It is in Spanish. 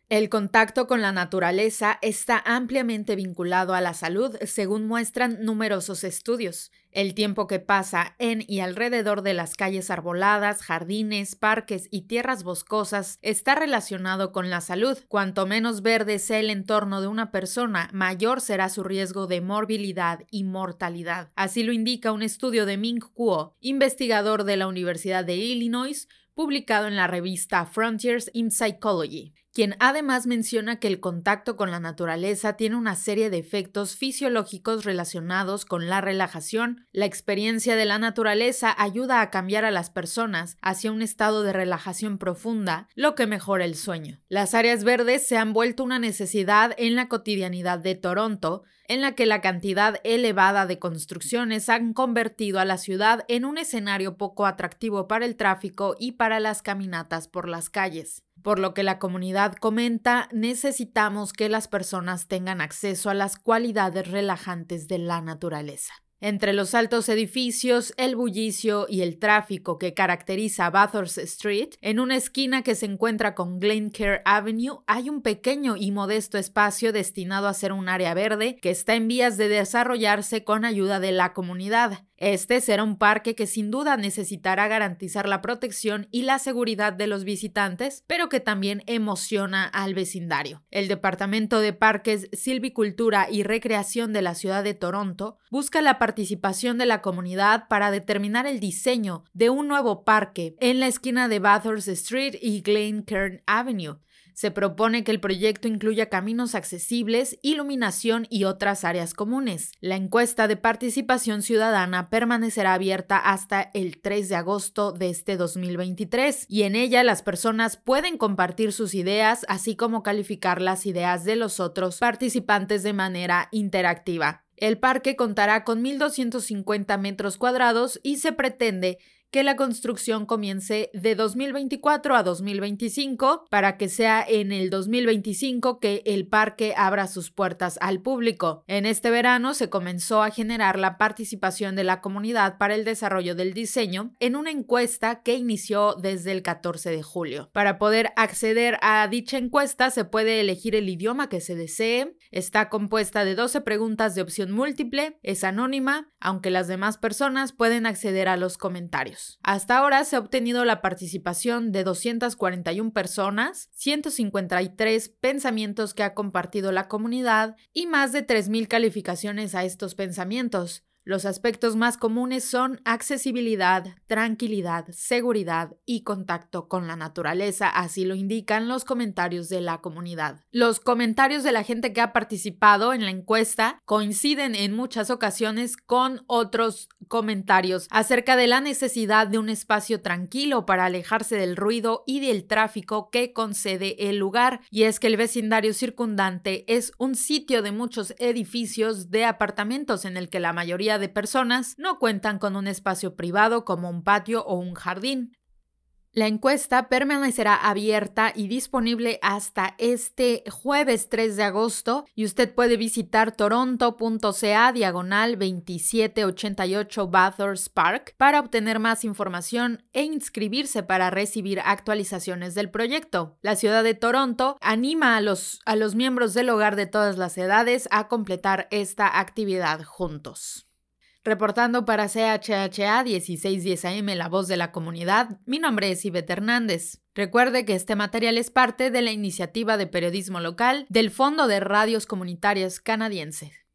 El contacto con la naturaleza está ampliamente vinculado a la salud, según muestran numerosos estudios. El tiempo que pasa en y alrededor de las calles arboladas, jardines, parques y tierras boscosas está relacionado con la salud. Cuanto menos verde sea el entorno de una persona, mayor será su riesgo de morbilidad y mortalidad. Así lo indica un estudio de Ming Kuo, investigador de la Universidad de Illinois, publicado en la revista Frontiers in Psychology, quien además menciona que el contacto con la naturaleza tiene una serie de efectos fisiológicos relacionados con la relajación. La experiencia de la naturaleza ayuda a cambiar a las personas hacia un estado de relajación profunda, lo que mejora el sueño. Las áreas verdes se han vuelto una necesidad en la cotidianidad de Toronto, en la que la cantidad elevada de construcciones han convertido a la ciudad en un escenario poco atractivo para el tráfico y para las caminatas por las calles. Por lo que la comunidad comenta, necesitamos que las personas tengan acceso a las cualidades relajantes de la naturaleza. Entre los altos edificios, el bullicio y el tráfico que caracteriza Bathurst Street, en una esquina que se encuentra con Glencairn Avenue, hay un pequeño y modesto espacio destinado a ser un área verde que está en vías de desarrollarse con ayuda de la comunidad. Este será un parque que sin duda necesitará garantizar la protección y la seguridad de los visitantes, pero que también emociona al vecindario. El Departamento de Parques, Silvicultura y Recreación de la ciudad de Toronto busca la participación de la comunidad para determinar el diseño de un nuevo parque en la esquina de Bathurst Street y Glencairn Avenue. Se propone que el proyecto incluya caminos accesibles, iluminación y otras áreas comunes. La encuesta de participación ciudadana permanecerá abierta hasta el 3 de agosto de este 2023 y en ella las personas pueden compartir sus ideas, así como calificar las ideas de los otros participantes de manera interactiva. El parque contará con 1,250 metros cuadrados y se pretende que la construcción comience de 2024 a 2025 para que sea en el 2025 que el parque abra sus puertas al público. En este verano se comenzó a generar la participación de la comunidad para el desarrollo del diseño en una encuesta que inició desde el 14 de julio. Para poder acceder a dicha encuesta se puede elegir el idioma que se desee. Está compuesta de 12 preguntas de opción múltiple, es anónima, aunque las demás personas pueden acceder a los comentarios. Hasta ahora se ha obtenido la participación de 241 personas, 153 pensamientos que ha compartido la comunidad y más de 3,000 calificaciones a estos pensamientos. Los aspectos más comunes son accesibilidad, tranquilidad, seguridad y contacto con la naturaleza, así lo indican los comentarios de la comunidad. Los comentarios de la gente que ha participado en la encuesta coinciden en muchas ocasiones con otros comentarios acerca de la necesidad de un espacio tranquilo para alejarse del ruido y del tráfico que concede el lugar, y es que el vecindario circundante es un sitio de muchos edificios de apartamentos en el que la mayoría de personas no cuentan con un espacio privado como un patio o un jardín. La encuesta permanecerá abierta y disponible hasta este jueves 3 de agosto y usted puede visitar toronto.ca/2788 Bathurst Park para obtener más información e inscribirse para recibir actualizaciones del proyecto. La ciudad de Toronto anima a los miembros del hogar de todas las edades a completar esta actividad juntos. Reportando para CHHA 1610 AM, la voz de la comunidad, mi nombre es Ivette Hernández. Recuerde que este material es parte de la iniciativa de periodismo local del Fondo de Radios Comunitarias Canadiense.